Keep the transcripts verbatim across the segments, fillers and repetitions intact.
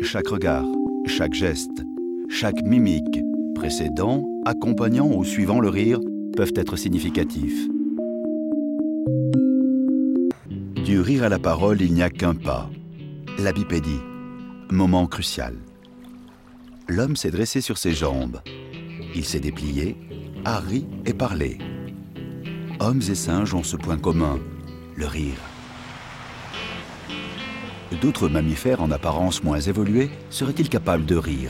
Chaque regard, chaque geste, chaque mimique, précédant, accompagnant ou suivant le rire, peuvent être significatifs. Du rire à la parole, il n'y a qu'un pas. La bipédie. Moment crucial. L'homme s'est dressé sur ses jambes. Il s'est déplié, a ri et parlé. Hommes et singes ont ce point commun, le rire. D'autres mammifères en apparence moins évolués seraient-ils capables de rire?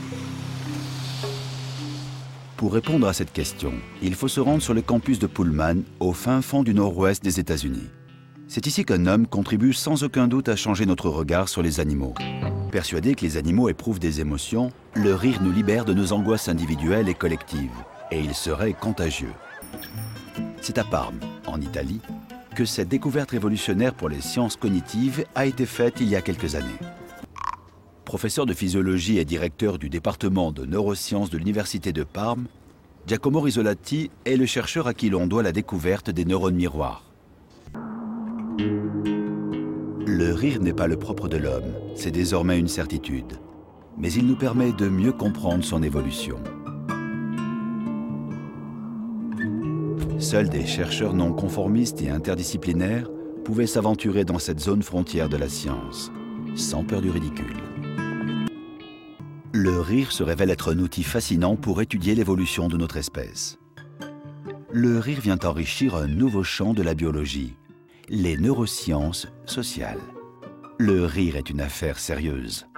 Pour répondre à cette question, il faut se rendre sur le campus de Pullman, au fin fond du nord-ouest des États-Unis. C'est ici qu'un homme contribue sans aucun doute à changer notre regard sur les animaux. Persuadé que les animaux éprouvent des émotions, le rire nous libère de nos angoisses individuelles et collectives, et il serait contagieux. C'est à Parme, en Italie, que cette découverte révolutionnaire pour les sciences cognitives a été faite il y a quelques années. Professeur de physiologie et directeur du département de neurosciences de l'Université de Parme, Giacomo Rizzolatti est le chercheur à qui l'on doit la découverte des neurones miroirs. Le rire n'est pas le propre de l'homme, c'est désormais une certitude. Mais il nous permet de mieux comprendre son évolution. Seuls des chercheurs non conformistes et interdisciplinaires pouvaient s'aventurer dans cette zone frontière de la science, sans peur du ridicule. Le rire se révèle être un outil fascinant pour étudier l'évolution de notre espèce. Le rire vient enrichir un nouveau champ de la biologie, les neurosciences sociales. Le rire est une affaire sérieuse.